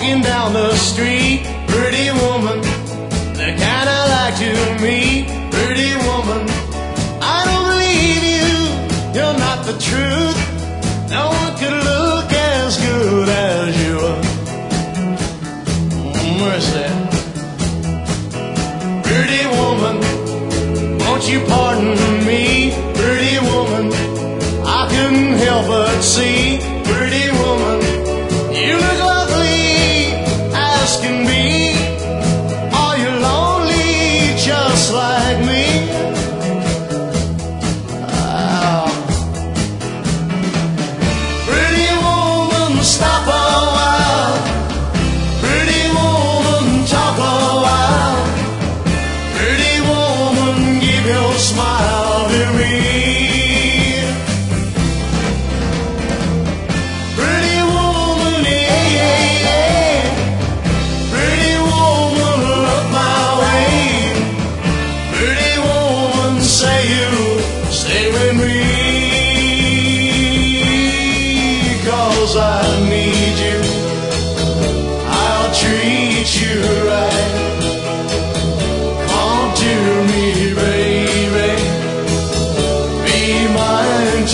walking down the street. Pretty woman, the kind I like to meet. Pretty woman, I don't believe you, you're not the truth. No one could look as good as you are. Mercy. Pretty woman, won't you pardon me? Pretty woman, I couldn't help but see. Pretty woman, you look lovely as can be. Are you lonely just like me? Pretty woman, stop a while. Pretty woman, talk a while. Pretty woman, give your smile to me. Pretty woman, yeah, yeah, yeah. Pretty woman, look my way. Pretty woman, say you'll stay with me. 'Cause I need you, I'll treat you right. Come to me, baby, be mine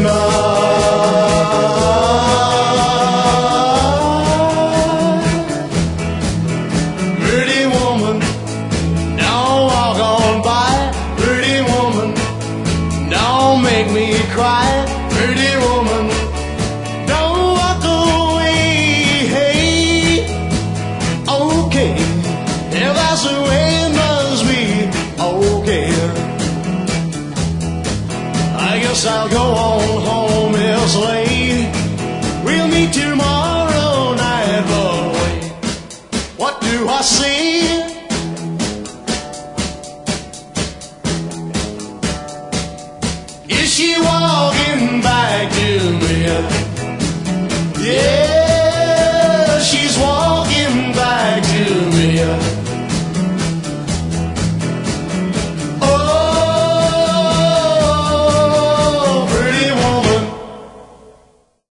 tonight. Pretty woman, don't walk on by. Pretty woman, don't make me cry. Pretty woman, don't walk away. Hey, okay, if that's the way it must be, okay. I guess I'll go on home, it's late. We'll meet tomorrow night, but wait, what do I see? Is she walking back to me? Yeah.